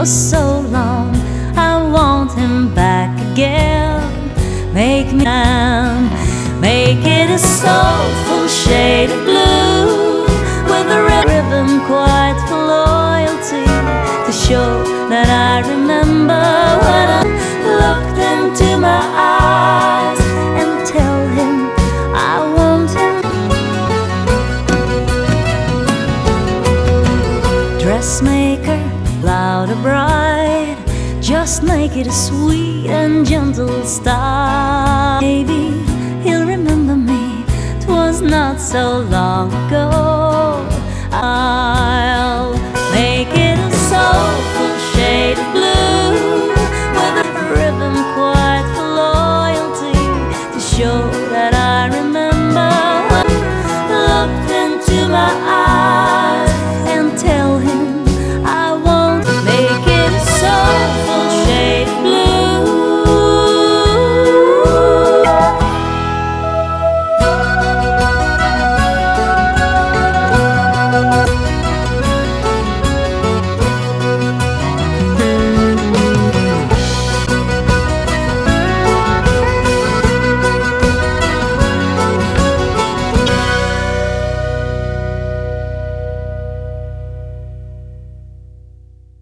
so long. I want him back again. Make me make it a soulful shade of blue, with a red ribbon quite for loyalty, to show that I remember when I looked into my eyes, and tell him I want him. Dressmaker, loud or bride, just make it a sweet and gentle style. Maybe he'll remember me, 'twas not so long ago.